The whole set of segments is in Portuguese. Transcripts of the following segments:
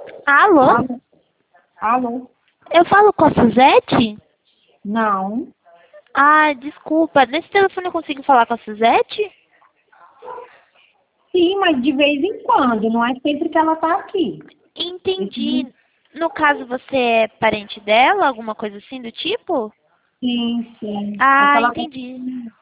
Alô? Alô? Alô? Eu falo com a Suzete? Não. Ah, desculpa. Nesse telefone eu consigo falar com a Suzete? Sim, mas de vez em quando, não é sempre que ela tá aqui. Entendi. No caso, você é parente dela? Alguma coisa assim do tipo? Sim, sim. É que Ah, ela tá... entendi.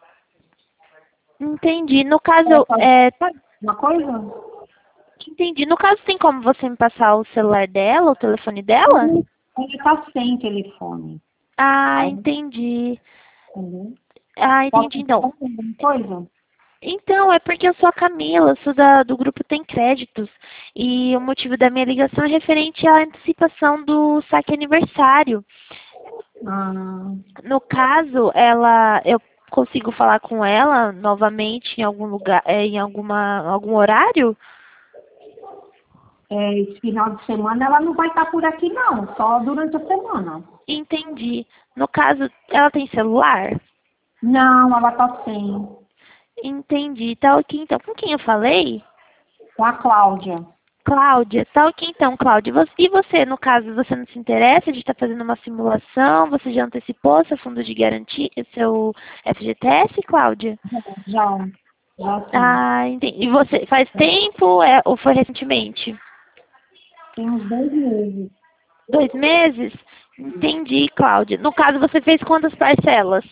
Entendi. No Ela caso, tá... Uma coisa? entendi. No caso, tem como você me passar o celular dela, o telefone dela? Ela tá sem telefone. Ah, Aí, entendi. entendeu? Ah, Posso entendi te então. falar alguma coisa? Então, é porque eu sou a Camila, eu sou do grupo Tem Créditos. E o motivo da minha ligação é referente à antecipação do saque aniversário. Ah, No caso, eu consigo falar com ela novamente em algum lugar, em algum horário? esse final de semana ela não vai estar por aqui, não. Só durante a semana. Entendi. No caso, ela tem celular? Não, ela tá sem. Entendi. Tá ok, então. Com quem eu falei? Com a Cláudia. Cláudia. Tá ok, então, Cláudia. E você, no caso, você não se interessa de estar fazendo uma simulação? Você já antecipou seu fundo de garantia, seu FGTS, Cláudia? Já, já sim. Ah, entendi. E você, faz tempo ou foi recentemente? Tem uns 2 meses. 2 meses? Entendi, Cláudia. No caso, você fez quantas parcelas?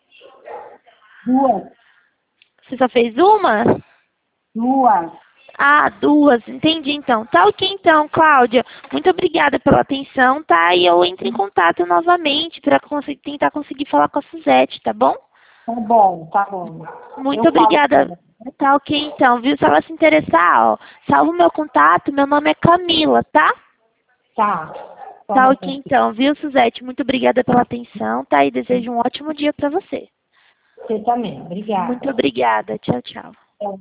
2. Você só fez uma? 2. Ah, duas. Entendi, então. Tá ok, então, Cláudia. Muito obrigada pela atenção, tá? E eu entro em contato novamente para tentar conseguir falar com a Suzete, tá bom? Tá bom, tá bom. Muito Eu falo com obrigada. ela. Tá ok, então, viu? Se ela se interessar, ó, salva o meu contato. Meu nome é Camila, tá? Tá. Tá Toma ok, então, viu, Suzete? Muito obrigada pela atenção, tá? E desejo um ótimo dia para você. você também. Muito Obrigada. obrigada. Tchau, tchau.